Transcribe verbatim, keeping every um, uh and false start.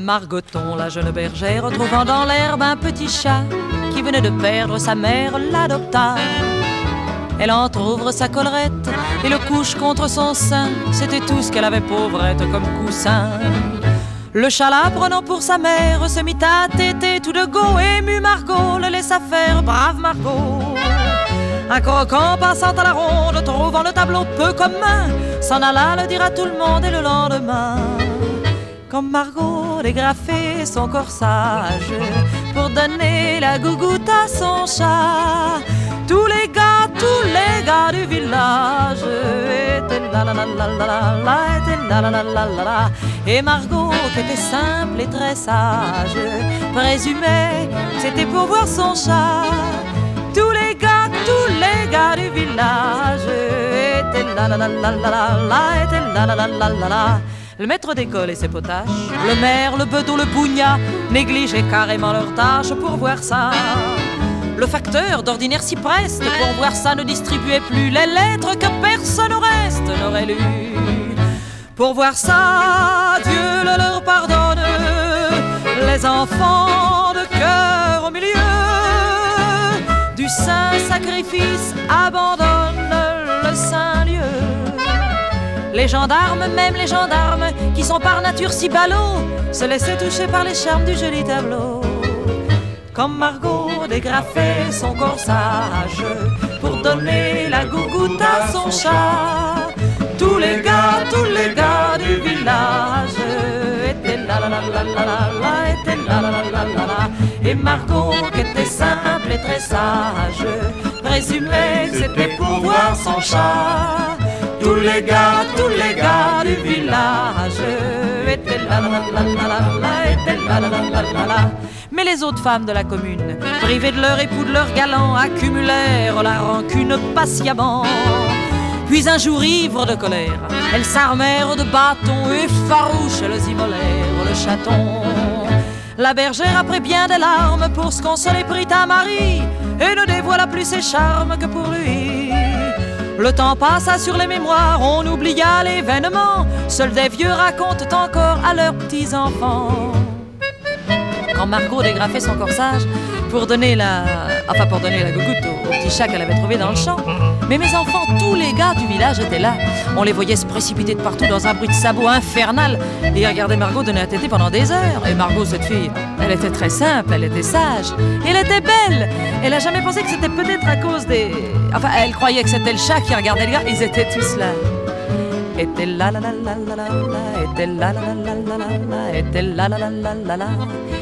Margoton, la jeune bergère, trouvant dans l'herbe un petit chat qui venait de perdre sa mère, l'adopta. Elle entr'ouvre sa collerette et le couche contre son sein. C'était tout ce qu'elle avait, pauvrette, comme coussin. Le chat, la prenant pour sa mère, se mit à téter tout de go. Ému, Margot le laissa faire, brave Margot. Un croquant passant à la ronde, trouvant le tableau peu commun, s'en alla le dire à tout le monde et le lendemain. Comme Margot dégrafait son corsage pour donner la gougoute à son chat, tous les gars, tous les gars du village étaient là là là là là là, étaient là là là là là. Et Margot, qui était simple et très sage, présumait que c'était pour voir son chat. Tous les gars, tous les gars du village étaient là là là là là là, étaient là là là là là là. Le maître d'école et ses potaches, le maire, le bedeau, le bougnat négligeaient carrément leurs tâches pour voir ça. Le facteur, d'ordinaire si preste pour voir ça, ne distribuait plus les lettres que personne au reste n'aurait lues. Pour voir ça, Dieu le leur pardonne, les enfants de cœur au milieu du saint sacrifice abandonnent le saint lieu. Les gendarmes, même les gendarmes, qui sont par nature si ballots, se laissaient toucher par les charmes du joli tableau. Comme Margot dégrafait son corsage pour donner la gougoute à son chat, tous les gars, tous les gars du village étaient là là là là là là, étaient là là là là là là. Et Margot, qui était simple et très sage, présumait que c'était pour voir son chat. Tous les gars, tous les gars du village étaient là là là là là là, étaient là là là là là là. Mais les autres femmes de la commune, privées de leur époux, de leur galant, accumulèrent la rancune patiemment. Puis un jour, ivres de colère, elles s'armèrent de bâtons et farouches, elles immolèrent le chaton. La bergère, après bien des larmes, pour se consoler, prit un mari et ne dévoila plus ses charmes que pour lui. Le temps passa sur les mémoires, on oublia l'événement. Seuls des vieux racontent encore à leurs petits-enfants. Quand Margot dégrafait son corsage pour donner la... Enfin, pour donner la gougoute au, au petit chat qu'elle avait trouvé dans le champ. Mais mes enfants, tous les gars du village étaient là. On les voyait se précipiter de partout dans un bruit de sabots infernal. Et ils regardaient Margot donner à téter pendant des heures. Et Margot, cette fille, elle était très simple, elle était sage. Et elle était belle. Elle a jamais pensé que c'était peut-être à cause des... Enfin, elle croyait que c'était le chat qui regardait les gars. Ils étaient tous là. Était là la la la la la la, était là la la la la la, était là la la la la la.